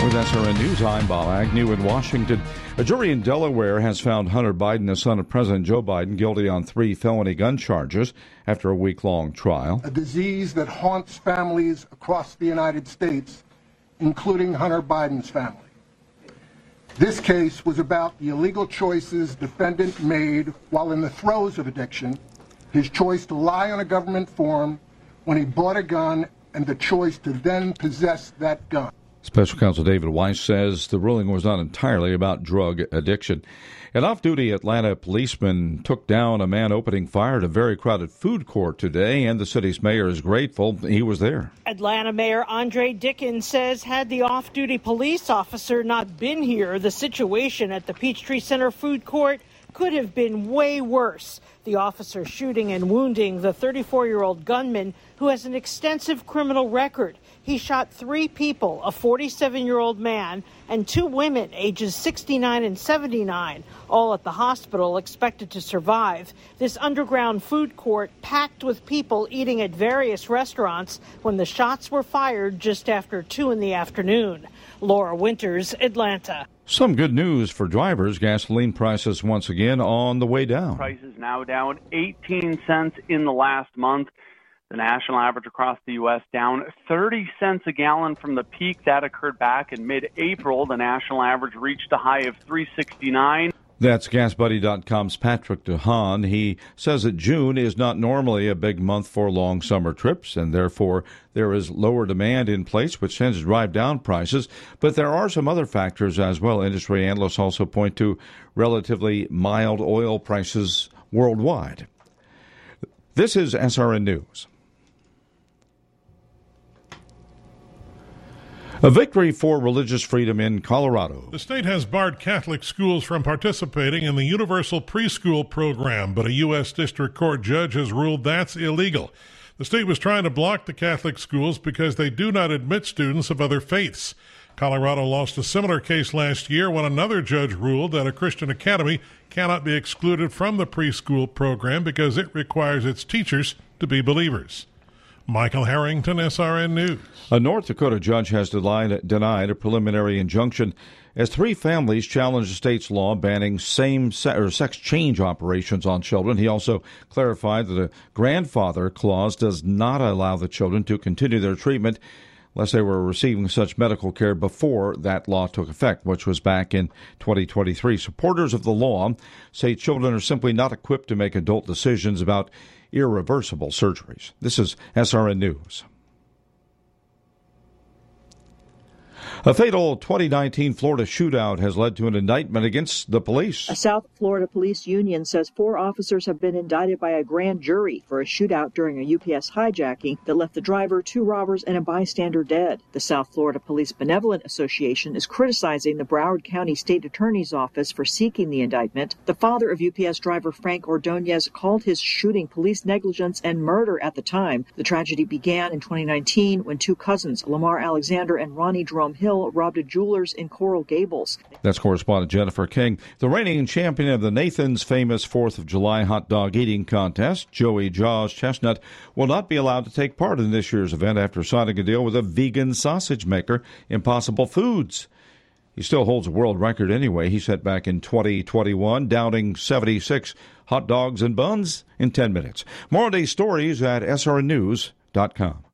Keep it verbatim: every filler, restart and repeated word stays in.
With S R N News, I'm Bob Agnew in Washington. A jury in Delaware has found Hunter Biden, the son of President Joe Biden, guilty on three felony gun charges after a week-long trial. A disease that haunts families across the United States, including Hunter Biden's family. This case was about the illegal choices defendant made while in the throes of addiction, his choice to lie on a government form when he bought a gun, and the choice to then possess that gun. Special Counsel David Weiss says the ruling was not entirely about drug addiction. An off-duty Atlanta policeman took down a man opening fire at a very crowded food court today, and the city's mayor is grateful he was there. Atlanta Mayor Andre Dickens says had the off-duty police officer not been here, the situation at the Peachtree Center food court could have been way worse. The officer shooting and wounding the thirty-four-year-old gunman who has an extensive criminal record. He shot three people, a forty-seven-year-old man and two women, ages sixty-nine and seventy-nine, all at the hospital, expected to survive. This underground food court packed with people eating at various restaurants when the shots were fired just after two in the afternoon. Laura Winters, Atlanta. Some good news for drivers. Gasoline prices once again on the way down. Prices now down eighteen cents in the last month. The national average across the U S down thirty cents a gallon from the peak that occurred back in mid-April. The national average reached a high of three sixty-nine. That's Gas Buddy dot com's Patrick DeHaan. He says that June is not normally a big month for long summer trips, and therefore there is lower demand in place, which tends to drive down prices. But there are some other factors as well. Industry analysts also point to relatively mild oil prices worldwide. This is S R N News. A victory for religious freedom in Colorado. The state has barred Catholic schools from participating in the Universal Preschool Program, but a U S District Court judge has ruled that's illegal. The state was trying to block the Catholic schools because they do not admit students of other faiths. Colorado lost a similar case last year when another judge ruled that a Christian academy cannot be excluded from the preschool program because it requires its teachers to be believers. Michael Harrington, S R N News. A North Dakota judge has denied, denied a preliminary injunction as three families challenged the state's law banning same se- or sex change operations on children. He also clarified that a grandfather clause does not allow the children to continue their treatment unless they were receiving such medical care before that law took effect, which was back in twenty twenty-three. Supporters of the law say children are simply not equipped to make adult decisions about irreversible surgeries. This is S R N News. A fatal twenty nineteen Florida shootout has led to an indictment against the police. A South Florida police union says four officers have been indicted by a grand jury for a shootout during a U P S hijacking that left the driver, two robbers, and a bystander dead. The South Florida Police Benevolent Association is criticizing the Broward County State Attorney's Office for seeking the indictment. The father of U P S driver Frank Ordonez called his shooting police negligence and murder at the time. The tragedy began in twenty nineteen when two cousins, Lamar Alexander and Ronnie Jerome Hill, robbed a jeweler's in Coral Gables. That's correspondent Jennifer King. The reigning champion of the Nathan's famous fourth of July hot dog eating contest, Joey Jaws Chestnut, will not be allowed to take part in this year's event after signing a deal with a vegan sausage maker, Impossible Foods. He still holds a world record anyway. He set back in twenty twenty-one, downing seventy-six hot dogs and buns in ten minutes. More on these stories at S R N news dot com.